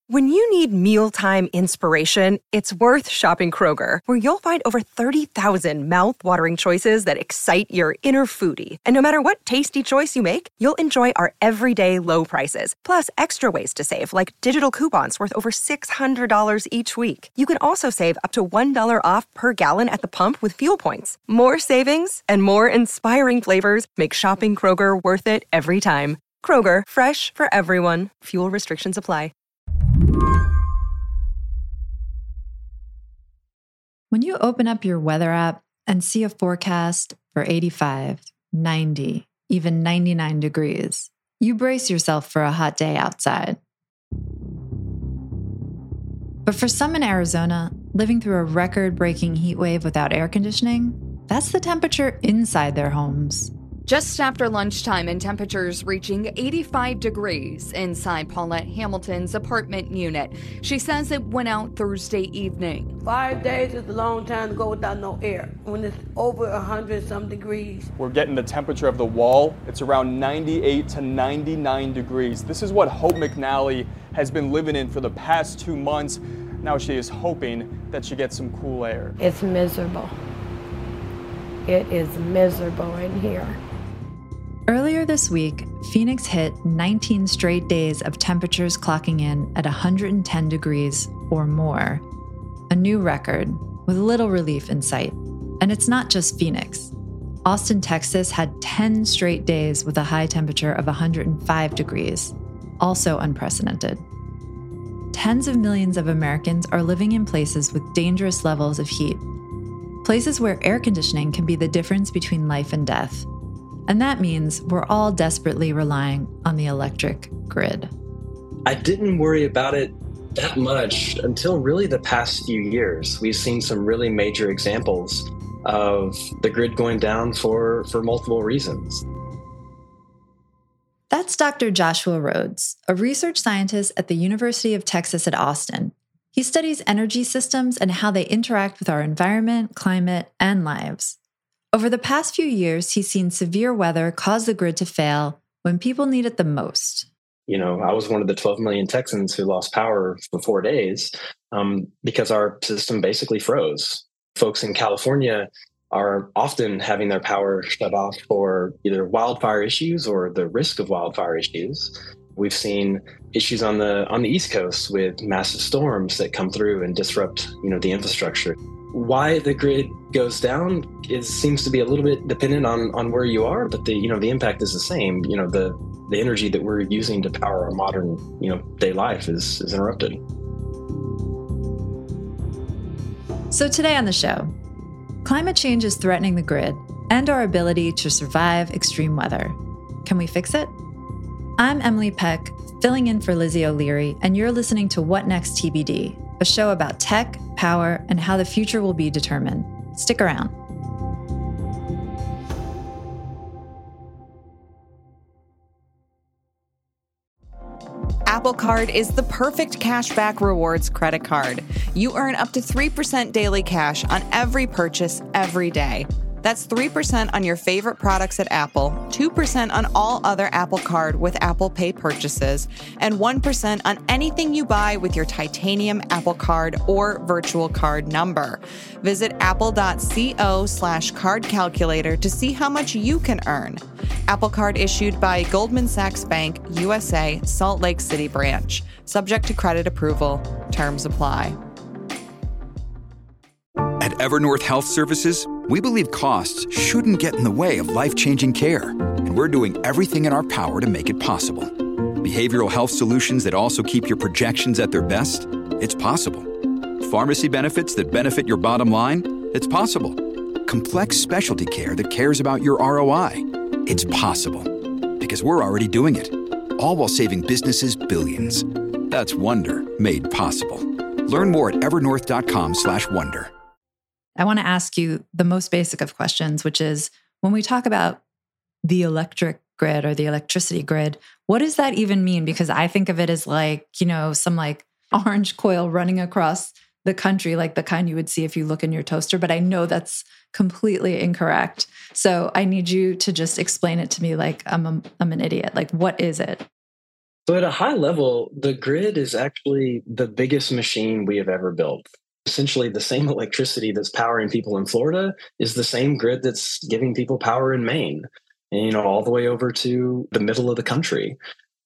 When you need mealtime inspiration, it's worth shopping Kroger, where you'll find over 30,000 mouth-watering choices that excite your inner foodie. And no matter what tasty choice you make, you'll enjoy our everyday low prices, plus extra ways to save, like digital coupons worth over $600 each week. You can also save up to $1 off per gallon at the pump with fuel points. More savings and more inspiring flavors make shopping Kroger worth it every time. Kroger, fresh for everyone. Fuel restrictions apply. When you open up your weather app and see a forecast for 85, 90, even 99 degrees, you brace yourself for a hot day outside. But for some in Arizona, living through a record-breaking heat wave without air conditioning, that's the temperature inside their homes. Just after lunchtime and temperatures reaching 85 degrees inside Paulette Hamilton's apartment unit. She says it went out Thursday evening. 5 days is a long time to go without no air when it's over 100-some degrees. We're getting the temperature of the wall. It's around 98 to 99 degrees. This is what Hope McNally has been living in for the past 2 months. Now she is hoping that she gets some cool air. It's miserable. It is miserable in here. Earlier this week, Phoenix hit 19 straight days of temperatures clocking in at 110 degrees or more. A new record with little relief in sight. And it's not just Phoenix. Austin, Texas had 10 straight days with a high temperature of 105 degrees, also unprecedented. Tens of millions of Americans are living in places with dangerous levels of heat. Places where air conditioning can be the difference between life and death. And that means we're all desperately relying on the electric grid. I didn't worry about it that much until really the past few years. We've seen some really major examples of the grid going down for multiple reasons. That's Dr. Joshua Rhodes, a research scientist at the University of Texas at Austin. He studies energy systems and how they interact with our environment, climate, and lives. Over the past few years, he's seen severe weather cause the grid to fail when people need it the most. You know, I was one of the 12 million Texans who lost power for 4 days because our system basically froze. Folks in California are often having their power shut off for either wildfire issues or the risk of wildfire issues. We've seen issues on the East Coast with massive storms that come through and disrupt, the infrastructure. Why the grid goes down seems to be a little bit dependent on where you are, but the impact is the same. The energy that we're using to power our modern, day life is interrupted. So today on the show, climate change is threatening the grid and our ability to survive extreme weather. Can we fix it? I'm Emily Peck, filling in for Lizzie O'Leary, and you're listening to What Next TBD, a show about tech, power, and how the future will be determined. Stick around. Apple Card is the perfect cashback rewards credit card. You earn up to 3% daily cash on every purchase every day. That's 3% on your favorite products at Apple, 2% on all other Apple Card with Apple Pay purchases, and 1% on anything you buy with your titanium Apple Card or virtual card number. Visit apple.co/card calculator to see how much you can earn. Apple Card issued by Goldman Sachs Bank, USA, Salt Lake City branch. Subject to credit approval. Terms apply. At Evernorth Health Services, we believe costs shouldn't get in the way of life-changing care, and we're doing everything in our power to make it possible. Behavioral health solutions that also keep your projections at their best? It's possible. Pharmacy benefits that benefit your bottom line? It's possible. Complex specialty care that cares about your ROI? It's possible. Because we're already doing it. All while saving businesses billions. That's Wonder made possible. Learn more at evernorth.com/wonder. I want to ask you the most basic of questions, which is when we talk about the electric grid or the electricity grid, what does that even mean? Because I think of it as some orange coil running across the country, like the kind you would see if you look in your toaster. But I know that's completely incorrect. So I need you to just explain it to me like I'm an idiot. Like, what is it? So at a high level, the grid is actually the biggest machine we have ever built. Essentially, the same electricity that's powering people in Florida is the same grid that's giving people power in Maine, and, all the way over to the middle of the country.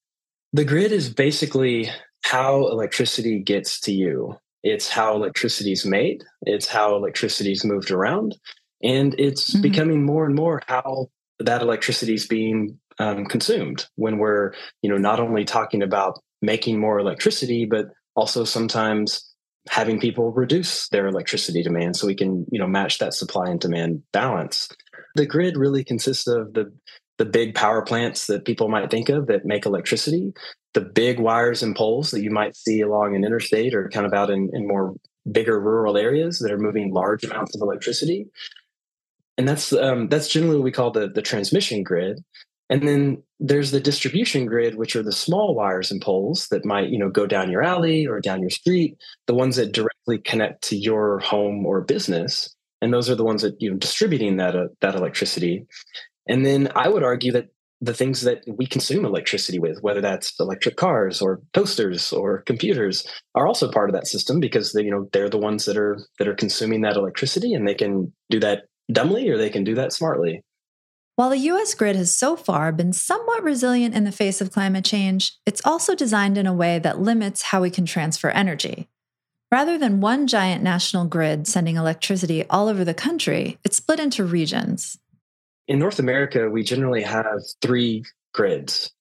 The grid is basically how electricity gets to you. It's how electricity is made. It's how electricity is moved around. And it's becoming more and more how that electricity is being consumed when we're, not only talking about making more electricity, but also sometimes having people reduce their electricity demand so we can, match that supply and demand balance. The grid really consists of the big power plants that people might think of that make electricity, the big wires and poles that you might see along an interstate or kind of out in more bigger rural areas that are moving large amounts of electricity. And that's generally what we call the transmission grid. And then there's the distribution grid, which are the small wires and poles that might, go down your alley or down your street, the ones that directly connect to your home or business. And those are the ones that, distributing that electricity. And then I would argue that the things that we consume electricity with, whether that's electric cars or toasters or computers, are also part of that system because they're the ones that are consuming that electricity, and they can do that dumbly or they can do that smartly. While the U.S. grid has so far been somewhat resilient in the face of climate change, it's also designed in a way that limits how we can transfer energy. Rather than one giant national grid sending electricity all over the country, it's split into regions. In North America, we generally have 3 grids.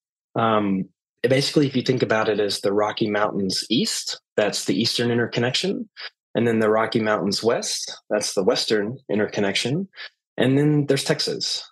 Basically, if you think about it as the Rocky Mountains East, that's the Eastern interconnection. And then the Rocky Mountains West, that's the Western interconnection. And then there's Texas.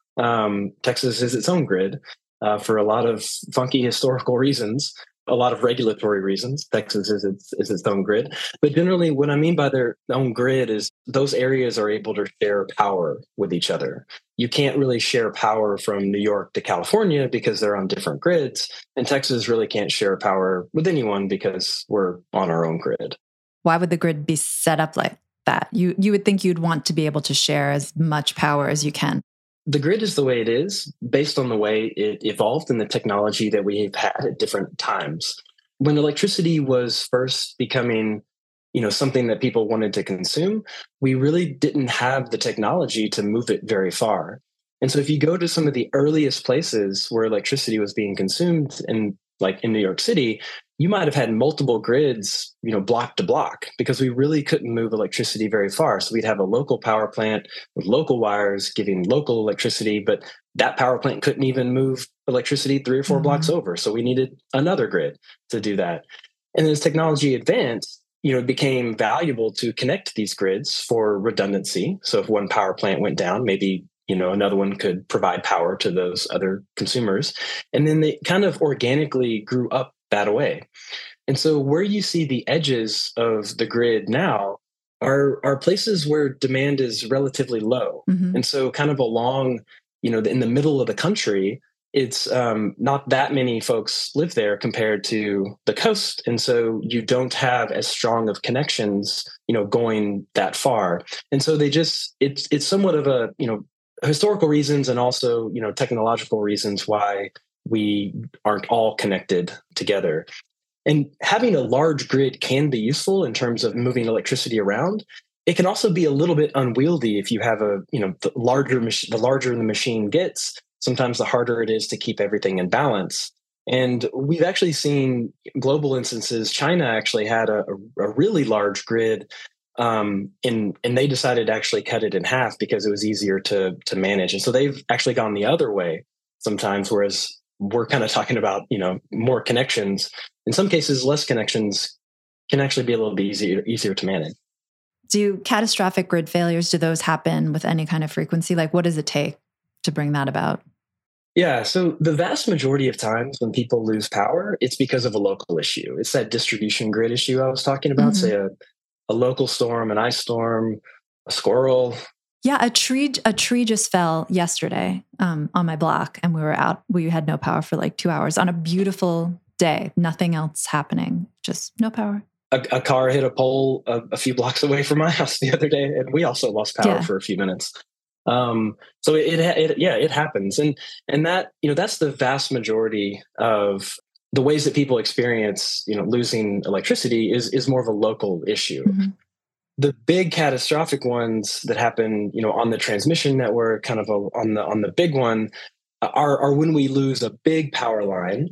Texas is its own grid for a lot of funky historical reasons, a lot of regulatory reasons. Texas is its own grid. But generally, what I mean by their own grid is those areas are able to share power with each other. You can't really share power from New York to California because they're on different grids. And Texas really can't share power with anyone because we're on our own grid. Why would the grid be set up like that? You would think you'd want to be able to share as much power as you can. The grid is the way it is based on the way it evolved and the technology that we've had at different times. When electricity was first becoming, something that people wanted to consume, we really didn't have the technology to move it very far. And so if you go to some of the earliest places where electricity was being consumed, like in New York City, you might have had multiple grids, block to block, because we really couldn't move electricity very far. So we'd have a local power plant with local wires giving local electricity, but that power plant couldn't even move electricity 3 or 4 blocks over. So we needed another grid to do that. And as technology advanced, it became valuable to connect these grids for redundancy. So if one power plant went down, maybe another one could provide power to those other consumers. And then they kind of organically grew up that way. And so where you see the edges of the grid now are places where demand is relatively low. And so kind of along, in the middle of the country, it's not that many folks live there compared to the coast. And so you don't have as strong of connections, going that far. And so it's somewhat of a, historical reasons and also, technological reasons why we aren't all connected together. And having a large grid can be useful in terms of moving electricity around. It can also be a little bit unwieldy if you have the larger the machine gets, sometimes the harder it is to keep everything in balance. And we've actually seen global instances. China actually had a really large grid, and they decided to actually cut it in half because it was easier to manage. And so they've actually gone the other way sometimes, whereas we're kind of talking about, more connections. In some cases, less connections can actually be a little bit easier to manage. Do catastrophic grid failures, do those happen with any kind of frequency? Like, what does it take to bring that about? Yeah, so the vast majority of times when people lose power, it's because of a local issue. It's that distribution grid issue I was talking about, say a local storm, an ice storm, a squirrel. Yeah, a tree just fell yesterday on my block, and we were out. We had no power for like 2 hours on a beautiful day. Nothing else happening, just no power. A car hit a pole a few blocks away from my house the other day, and we also lost power for a few minutes. So it happens, and that that's the vast majority of the ways that people experience, losing electricity is more of a local issue. Mm-hmm. The big catastrophic ones that happen, on the transmission network, kind of on the big one, are when we lose a big power line,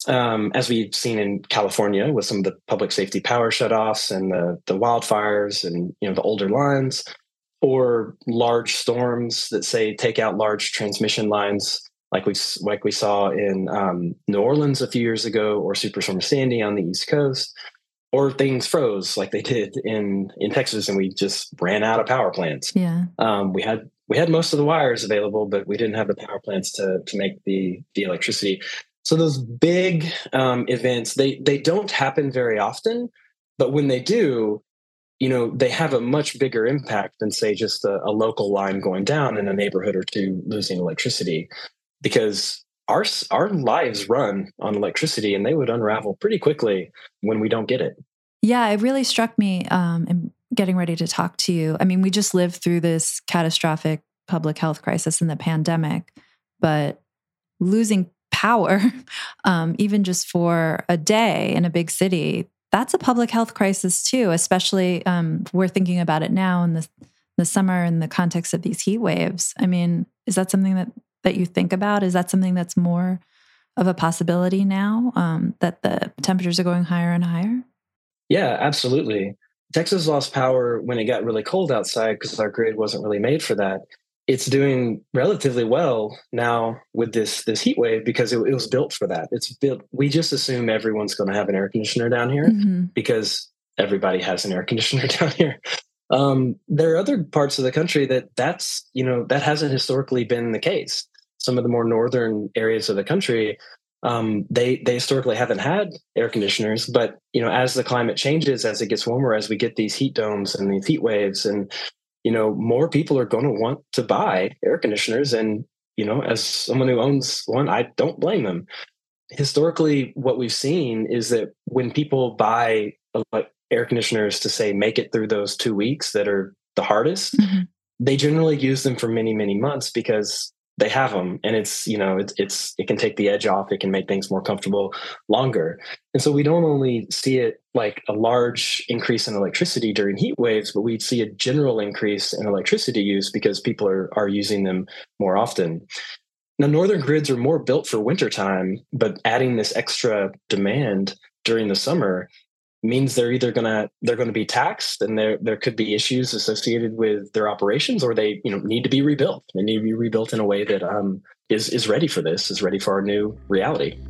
as we've seen in California with some of the public safety power shutoffs and the wildfires and the older lines, or large storms that say take out large transmission lines, like we saw in New Orleans a few years ago, or Superstorm Sandy on the East Coast. Or things froze like they did in Texas, and we just ran out of power plants. Yeah, we had most of the wires available, but we didn't have the power plants to make the electricity. So those big events, they don't happen very often, but when they do, they have a much bigger impact than, say, just a local line going down in a neighborhood or two losing electricity, because our lives run on electricity, and they would unravel pretty quickly when we don't get it. Yeah, it really struck me in getting ready to talk to you. I mean, we just lived through this catastrophic public health crisis in the pandemic, but losing power, even just for a day in a big city, that's a public health crisis too, especially we're thinking about it now in the summer in the context of these heat waves. I mean, is that something that you think about? Is that something that's more of a possibility now, that the temperatures are going higher and higher? Yeah, absolutely. Texas lost power when it got really cold outside because our grid wasn't really made for that. It's doing relatively well now with this heat wave because it was built for that. It's built. We just assume everyone's going to have an air conditioner down here because everybody has an air conditioner down here. There are other parts of the country that hasn't historically been the case. Some of the more northern areas of the country, they historically haven't had air conditioners, but as the climate changes, as it gets warmer, as we get these heat domes and these heat waves, and more people are going to want to buy air conditioners. And as someone who owns one, I don't blame them. Historically, what we've seen is that when people buy air conditioners to, say, make it through those 2 weeks that are the hardest, they generally use them for many, many months because they have them, and it can take the edge off. It can make things more comfortable longer. And so we don't only see it like a large increase in electricity during heat waves, but we see a general increase in electricity use because people are using them more often. Now, northern grids are more built for wintertime, but adding this extra demand during the summer means they're either going to be taxed, and there could be issues associated with their operations, or they need to be rebuilt. They need to be rebuilt in a way that is ready for this, is ready for our new reality.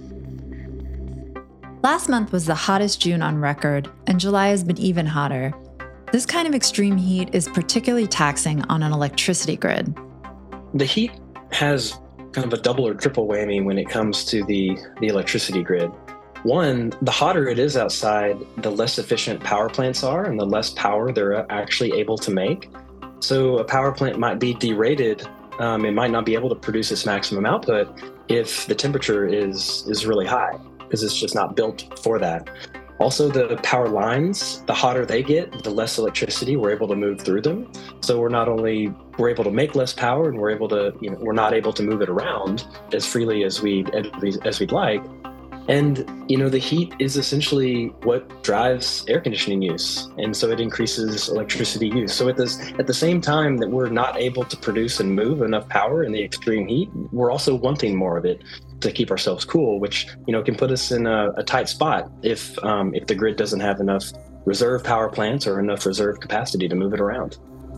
Last month was the hottest June on record, and July has been even hotter. This kind of extreme heat is particularly taxing on an electricity grid. The heat has kind of a double or triple whammy when it comes to the electricity grid. One, the hotter it is outside, the less efficient power plants are and the less power they're actually able to make. So a power plant might be derated. It might not be able to produce its maximum output if the temperature is really high, because it's just not built for that. Also, the power lines, the hotter they get, the less electricity we're able to move through them. So we're able to make less power, and we're not able to move it around as freely as we'd like. And, the heat is essentially what drives air conditioning use. And so it increases electricity use. So at the same time that we're not able to produce and move enough power in the extreme heat, we're also wanting more of it to keep ourselves cool, which, can put us in a tight spot if the grid doesn't have enough reserve power plants or enough reserve capacity to move it around.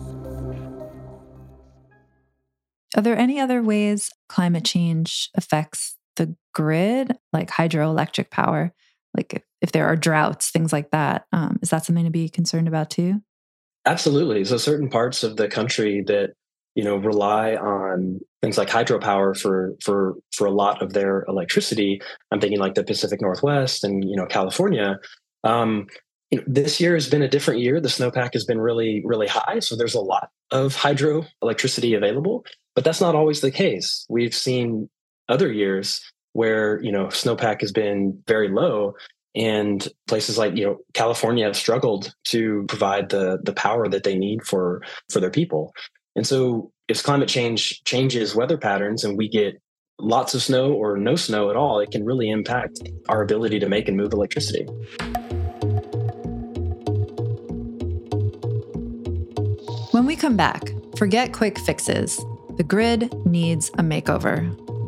Are there any other ways climate change affects the grid, like hydroelectric power, like if there are droughts, things like that? Is that something to be concerned about too? Absolutely. So certain parts of the country that, rely on things like hydropower for a lot of their electricity, I'm thinking like the Pacific Northwest and, California. This year has been a different year. The snowpack has been really, really high. So there's a lot of hydroelectricity available, but that's not always the case. We've seen other years where, snowpack has been very low, and places like, California have struggled to provide the power that they need for their people. And so as climate change changes weather patterns and we get lots of snow or no snow at all, it can really impact our ability to make and move electricity. When we come back, forget quick fixes. The grid needs a makeover.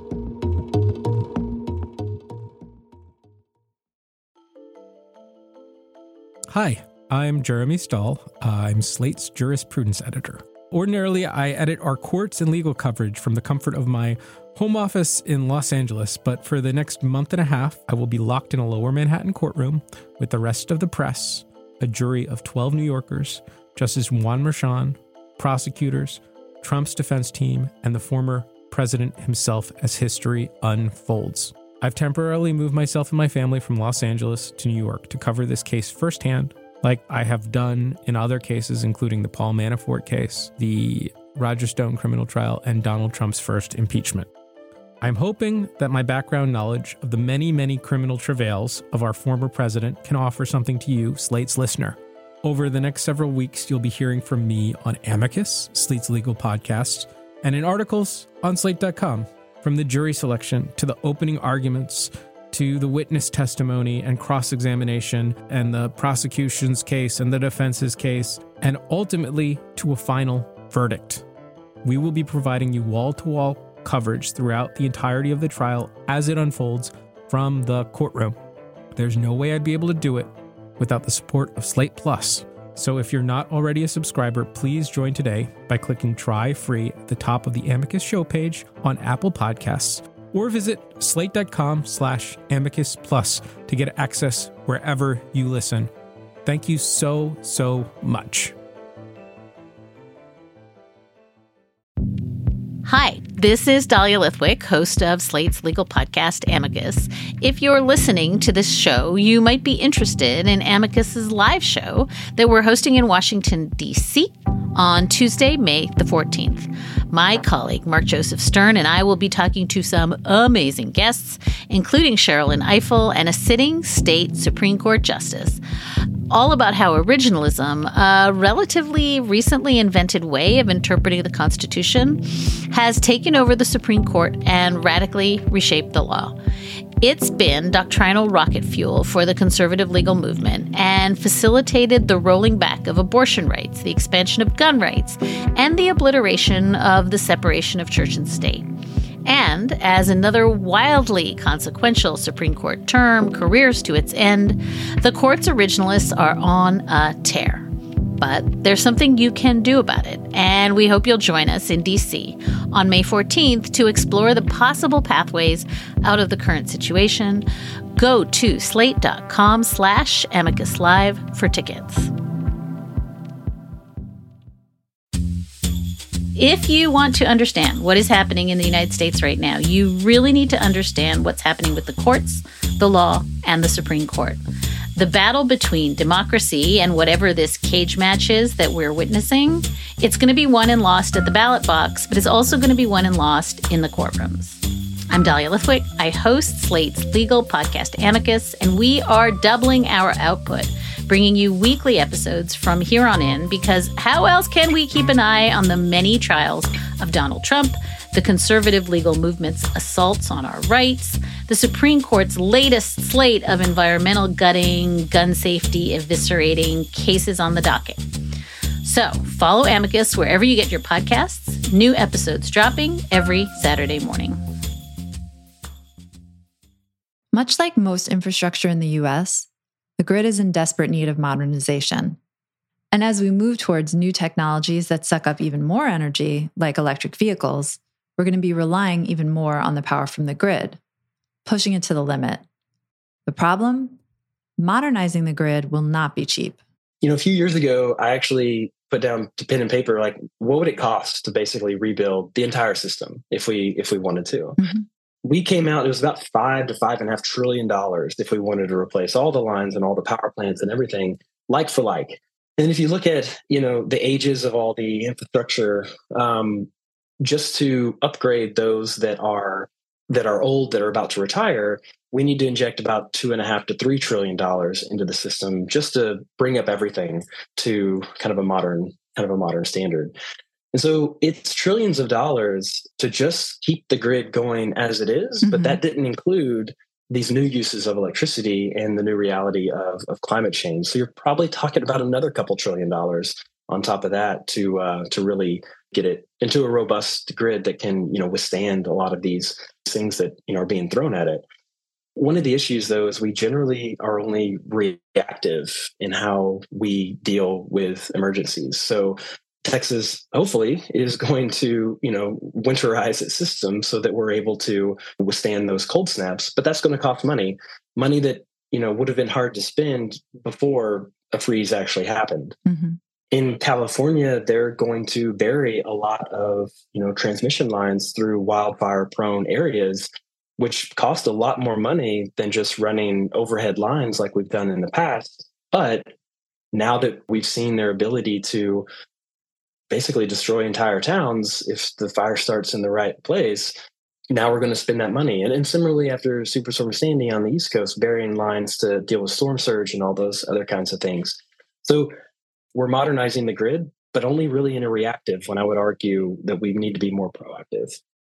Hi, I'm Jeremy Stahl. I'm Slate's jurisprudence editor. Ordinarily, I edit our courts and legal coverage from the comfort of my home office in Los Angeles, but for the next month and a half, I will be locked in a lower Manhattan courtroom with the rest of the press, a jury of 12 New Yorkers, Justice Juan Merchan, prosecutors, Trump's defense team, and the former president himself as history unfolds. I've temporarily moved myself and my family from Los Angeles to New York to cover this case firsthand, like I have done in other cases, including the Paul Manafort case, the Roger Stone criminal trial, and Donald Trump's first impeachment. I'm hoping that my background knowledge of the many, many criminal travails of our former president can offer something to you, Slate's listener. Over the next several weeks, you'll be hearing from me on Amicus, Slate's legal podcast, and in articles on Slate.com, from the jury selection to the opening arguments to the witness testimony and cross-examination and the prosecution's case and the defense's case, and ultimately to a final verdict. We will be providing you wall-to-wall coverage throughout the entirety of the trial as it unfolds from the courtroom. There's no way I'd be able to do it without the support of Slate Plus. So if you're not already a subscriber, please join today by clicking Try Free at the top of the Amicus show page on Apple Podcasts, or visit slate.com/Amicus Plus to get access wherever you listen. Thank you so, so much. Hi, this is Dahlia Lithwick, host of Slate's legal podcast, Amicus. If you're listening to this show, you might be interested in Amicus's live show that we're hosting in Washington, D.C. on Tuesday, May the 14th. My colleague, Mark Joseph Stern, and I will be talking to some amazing guests, including Sherrilyn Ifill and a sitting state Supreme Court justice, all about how originalism, a relatively recently invented way of interpreting the Constitution, has taken over the Supreme Court and radically reshaped the law. It's been doctrinal rocket fuel for the conservative legal movement and facilitated the rolling back of abortion rights, the expansion of gun rights, and the obliteration of the separation of church and state. And as another wildly consequential Supreme Court term careers to its end, the court's originalists are on a tear. But there's something you can do about it, and we hope you'll join us in D.C. on May 14th to explore the possible pathways out of the current situation. Go to slate.com/Amicus Live for tickets. If you want to understand what is happening in the United States right now, you really need to understand what's happening with the courts, the law, and the Supreme Court. The battle between democracy and whatever this cage match is that we're witnessing, it's going to be won and lost at the ballot box, but it's also going to be won and lost in the courtrooms. I'm Dahlia Lithwick. I host Slate's legal podcast, Amicus, and we are doubling our output, bringing you weekly episodes from here on in, because how else can we keep an eye on the many trials of Donald Trump, the conservative legal movement's assaults on our rights, the Supreme Court's latest slate of environmental gutting, gun safety eviscerating cases on the docket. So follow Amicus wherever you get your podcasts. New episodes dropping every Saturday morning. Much like most infrastructure in the U.S., the grid is in desperate need of modernization. And as we move towards new technologies that suck up even more energy, like electric vehicles, we're going to be relying even more on the power from the grid, pushing it to the limit. The problem? Modernizing the grid will not be cheap. A few years ago, I actually put down to pen and paper, like, what would it cost to basically rebuild the entire system if we wanted to? Mm-hmm. We came out, it was about $5 to $5.5 trillion if we wanted to replace all the lines and all the power plants and everything, like for like. And if you look at, the ages of all the infrastructure, just to upgrade those that are old, that are about to retire, we need to inject about $2.5 to $3 trillion into the system just to bring up everything to kind of a modern standard. And so it's trillions of dollars to just keep the grid going as it is, but that didn't include these new uses of electricity and the new reality of climate change. So you're probably talking about another couple $1 trillion on top of that to really get it into a robust grid that can, withstand a lot of these things that, are being thrown at it. One of the issues, though, is we generally are only reactive in how we deal with emergencies. So Texas, hopefully, is going to, winterize its system so that we're able to withstand those cold snaps. But that's going to cost money that, would have been hard to spend before a freeze actually happened. In California, they're going to bury a lot of, transmission lines through wildfire-prone areas, which cost a lot more money than just running overhead lines like we've done in the past. But now that we've seen their ability to basically destroy entire towns if the fire starts in the right place, now we're going to spend that money. And similarly, after Superstorm Sandy on the East Coast, burying lines to deal with storm surge and all those other kinds of things. So we're modernizing the grid, but only really in a reactive, when I would argue that we need to be more proactive.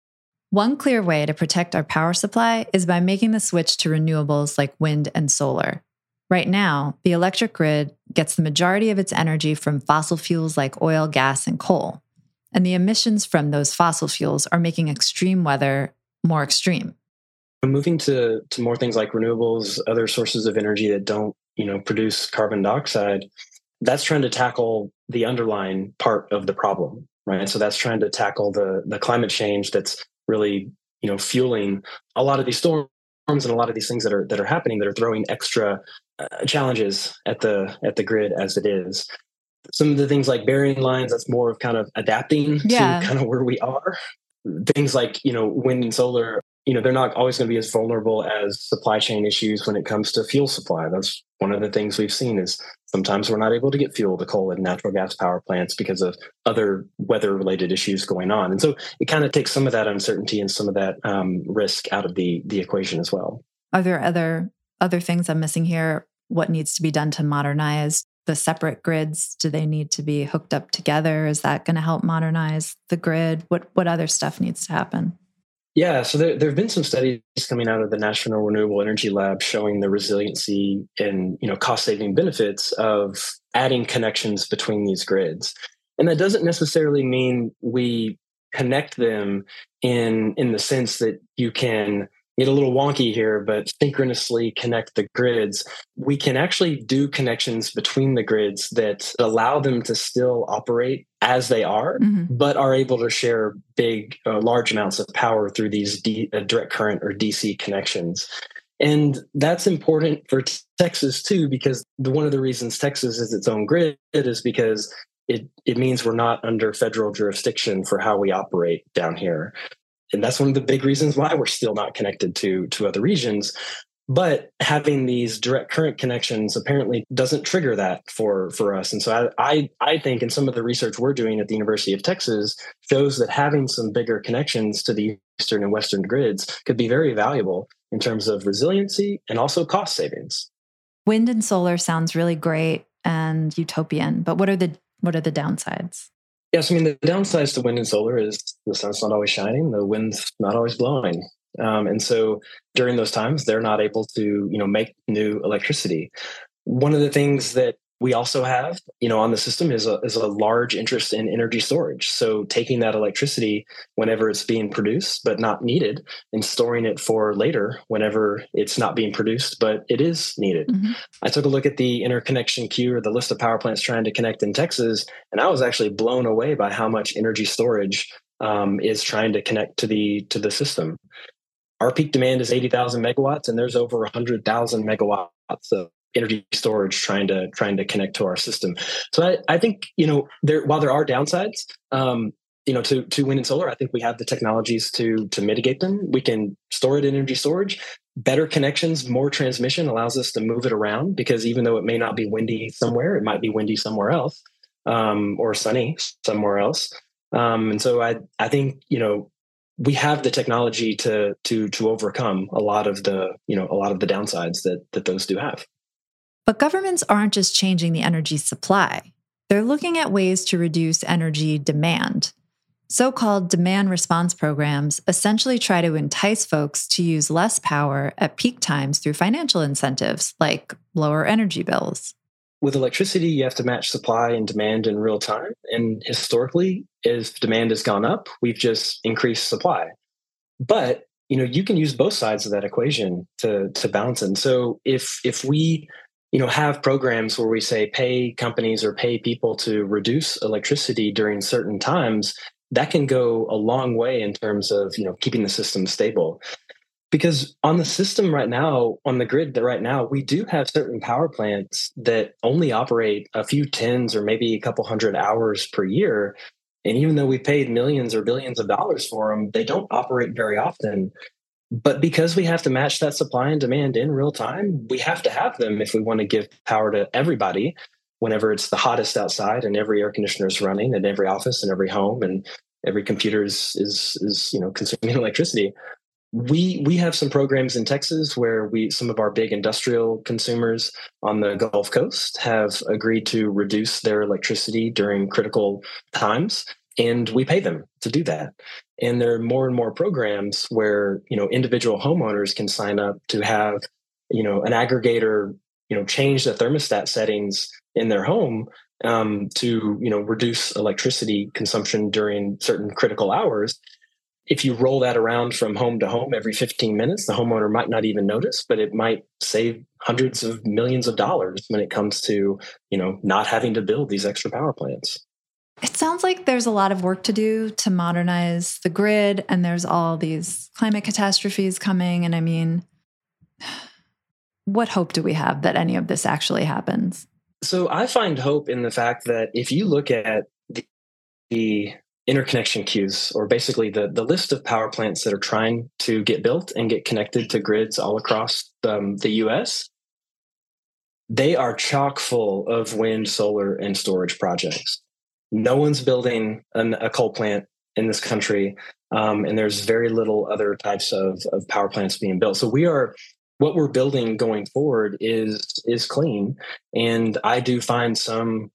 One clear way to protect our power supply is by making the switch to renewables like wind and solar. Right now, the electric grid gets the majority of its energy from fossil fuels like oil, gas, and coal. And the emissions from those fossil fuels are making extreme weather more extreme. Moving to more things like renewables, other sources of energy that don't, produce carbon dioxide, that's trying to tackle the underlying part of the problem, right? So that's trying to tackle the climate change that's really, fueling a lot of these storms and a lot of these things that are happening, that are throwing extra challenges at the grid as it is. Some of the things like burying lines, that's more of kind of adapting to kind of where we are. Things like, wind and solar, they're not always going to be as vulnerable as supply chain issues when it comes to fuel supply. That's one of the things we've seen is sometimes we're not able to get fuel to coal and natural gas power plants because of other weather-related issues going on. And so it kind of takes some of that uncertainty and some of that risk out of the equation as well. Are there other things I'm missing here? What needs to be done to modernize the separate grids? Do they need to be hooked up together? Is that going to help modernize the grid? What other stuff needs to happen? Yeah, so there have been some studies coming out of the National Renewable Energy Lab showing the resiliency and cost-saving benefits of adding connections between these grids. And that doesn't necessarily mean we connect them in the sense that you can get a little wonky here, but synchronously connect the grids. We can actually do connections between the grids that allow them to still operate as they are, but are able to share large amounts of power through these direct current or DC connections. And that's important for Texas too, because one of the reasons Texas is its own grid is because it means we're not under federal jurisdiction for how we operate down here. And that's one of the big reasons why we're still not connected to other regions. But having these direct current connections apparently doesn't trigger that for us. And so I think, and some of the research we're doing at the University of Texas shows that having some bigger connections to the eastern and western grids could be very valuable in terms of resiliency and also cost savings. Wind and solar sounds really great and utopian, but what are the downsides? Yes, I mean, the downsides to wind and solar is the sun's not always shining, the wind's not always blowing. And so during those times, they're not able to, make new electricity. One of the things that we also have, on the system is a large interest in energy storage. So taking that electricity whenever it's being produced, but not needed, and storing it for later whenever it's not being produced, but it is needed. I took a look at the interconnection queue or the list of power plants trying to connect in Texas, and I was actually blown away by how much energy storage is trying to connect to the system. Our peak demand is 80,000 megawatts, and there's over 100,000 megawatts of energy storage trying to connect to our system. So I think, while there are downsides, to wind and solar, I think we have the technologies to mitigate them. We can store it in energy storage. Better connections, more transmission allows us to move it around, because even though it may not be windy somewhere, it might be windy somewhere else, or sunny somewhere else. And so I think, we have the technology to overcome a lot of the downsides that those do have. But governments aren't just changing the energy supply. They're looking at ways to reduce energy demand. So-called demand response programs essentially try to entice folks to use less power at peak times through financial incentives, like lower energy bills. With electricity, you have to match supply and demand in real time. And historically, if demand has gone up, we've just increased supply. But you can use both sides of that equation to balance it. And so if we have programs where we say pay companies or pay people to reduce electricity during certain times, that can go a long way in terms of keeping the system stable. Because on the system right now, on the grid right now, we do have certain power plants that only operate a few tens or maybe a couple hundred hours per year. And even though we paid millions or billions of dollars for them, they don't operate very often. But because we have to match that supply and demand in real time, we have to have them if we want to give power to everybody whenever it's the hottest outside and every air conditioner is running and every office and every home and every computer is consuming electricity. We have some programs in Texas where some of our big industrial consumers on the Gulf Coast have agreed to reduce their electricity during critical times, and we pay them to do that. And there are more and more programs where individual homeowners can sign up to have an aggregator change the thermostat settings in their home to reduce electricity consumption during certain critical hours. If you roll that around from home to home every 15 minutes, the homeowner might not even notice, but it might save hundreds of millions of dollars when it comes to, not having to build these extra power plants. It sounds like there's a lot of work to do to modernize the grid, and there's all these climate catastrophes coming. And I mean, what hope do we have that any of this actually happens? So I find hope in the fact that if you look at the interconnection queues, or basically the list of power plants that are trying to get built and get connected to grids all across the U.S., they are chock full of wind, solar, and storage projects. No one's building a coal plant in this country, and there's very little other types of power plants being built. So what we're building going forward is clean, and I do find some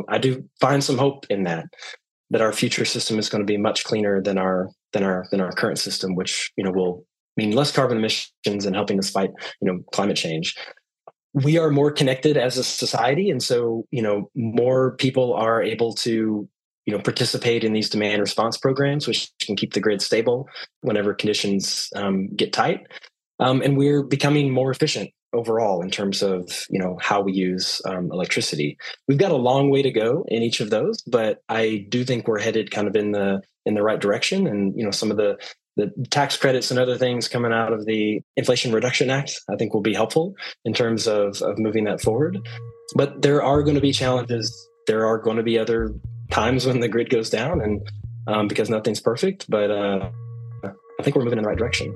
hope in that our future system is going to be much cleaner than our current system, which will mean less carbon emissions and helping us fight climate change. We are more connected as a society, and so more people are able to participate in these demand response programs, which can keep the grid stable whenever conditions get tight. And we're becoming more efficient overall in terms of how we use electricity. We've got a long way to go in each of those, but I do think we're headed kind of in the right direction. And some of the tax credits and other things coming out of the Inflation Reduction Act, I think will be helpful in terms of moving that forward. But there are going to be challenges. There are going to be other times when the grid goes down, and because nothing's perfect. But I think we're moving in the right direction.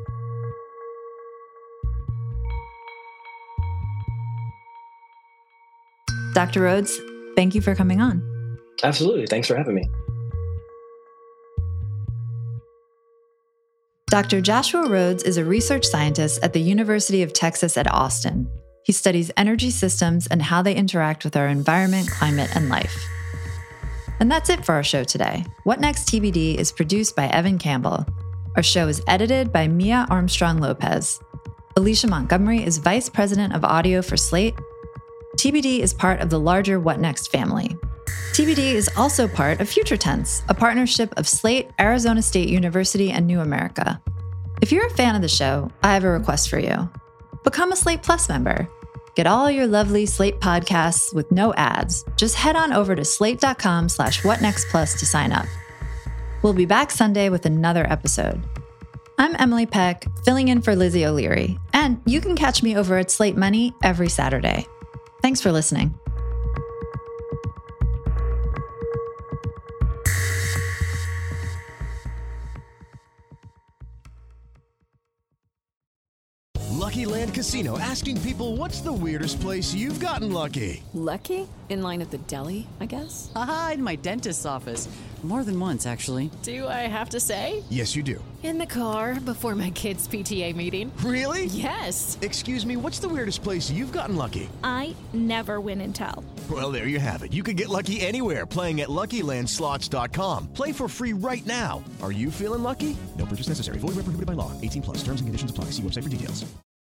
Dr. Rhodes, thank you for coming on. Absolutely. Thanks for having me. Dr. Joshua Rhodes is a research scientist at the University of Texas at Austin. He studies energy systems and how they interact with our environment, climate, and life. And that's it for our show today. What Next TBD is produced by Evan Campbell. Our show is edited by Mia Armstrong Lopez. Alicia Montgomery is Vice President of Audio for Slate. TBD is part of the larger What Next family. TBD is also part of Future Tense, a partnership of Slate, Arizona State University, and New America. If you're a fan of the show, I have a request for you. Become a Slate Plus member. Get all your lovely Slate podcasts with no ads. Just head on over to slate.com/whatnextplus to sign up. We'll be back Sunday with another episode. I'm Emily Peck, filling in for Lizzie O'Leary, and you can catch me over at Slate Money every Saturday. Thanks for listening. Lucky Land Casino, asking people, what's the weirdest place you've gotten lucky? Lucky? In line at the deli, I guess? Aha, in my dentist's office. More than once, actually. Do I have to say? Yes, you do. In the car before my kids' PTA meeting. Really? Yes. Excuse me, what's the weirdest place you've gotten lucky? I never win and tell. Well, there you have it. You can get lucky anywhere, playing at LuckyLandSlots.com. Play for free right now. Are you feeling lucky? No purchase necessary. Void where prohibited by law. 18+. Terms and conditions apply. See website for details.